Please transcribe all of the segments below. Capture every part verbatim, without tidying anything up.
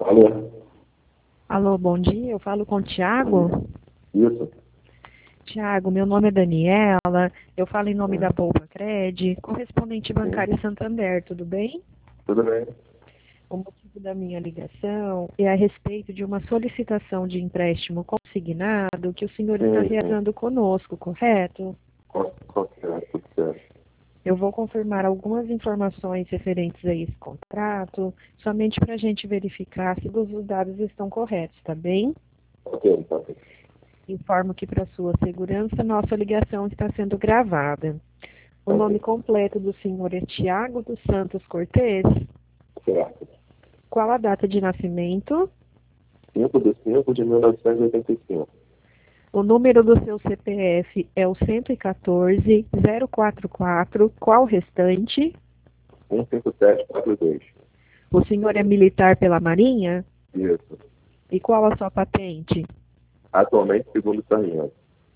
Alô? Alô, bom dia. Eu falo com o Tiago. Isso? Tiago, meu nome é Daniela. Eu falo em nome da Poupa Cred, correspondente bancário Santander, tudo bem? Tudo bem? O motivo da minha ligação é a respeito de uma solicitação de empréstimo consignado que o senhor está Sim, sim. realizando conosco, correto? Qual, qual que é? Tudo certo. Eu vou confirmar algumas informações referentes a esse contrato, somente para a gente verificar se todos os dados estão corretos, tá bem? Ok, tá bem. Informo que, para sua segurança, nossa ligação está sendo gravada. O Ok. nome completo do senhor é Tiago dos Santos Cortez. Certo. Qual a data de nascimento? cinco de cinco de mil novecentos e oitenta e cinco. O número do seu C P F é o cento e quatorze, zero quatro quatro. Qual o restante? um cinco sete quatro dois. O senhor é militar pela Marinha? Isso. E qual a sua patente? Atualmente, segundo sargento.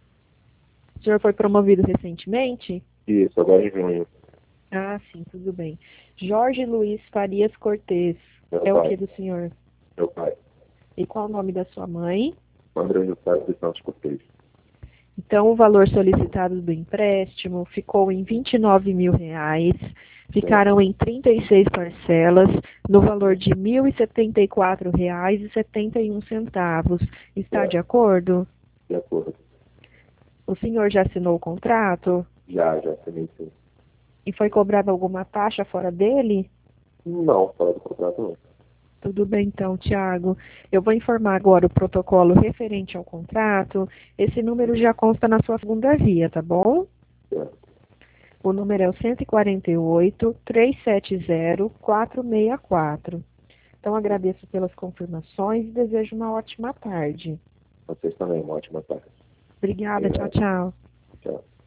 O senhor foi promovido recentemente? Isso, agora em junho. Ah, sim, tudo bem. Jorge Luiz Farias Cortez. Meu É o pai. que do senhor? Meu pai. E qual o nome da sua mãe? André Juscelio dos Santos Cortez. Então, o valor solicitado do empréstimo ficou em vinte e nove mil reais, ficaram em trinta e seis parcelas, no valor de mil e setenta e quatro reais e setenta e um centavos. Está de acordo? De acordo. O senhor já assinou o contrato? Já, já assinei sim. E foi cobrada alguma taxa fora dele? Não, fora do contrato não. Tudo bem, então, Tiago. Eu vou informar agora o protocolo referente ao contrato. Esse número já consta na sua segunda via, tá bom? Certo. O número é o cento e quarenta e oito, trezentos e setenta, quatrocentos e sessenta e quatro. Então, agradeço pelas confirmações e desejo uma ótima tarde. Vocês também, uma ótima tarde. Obrigada, tchau, tchau. Tchau.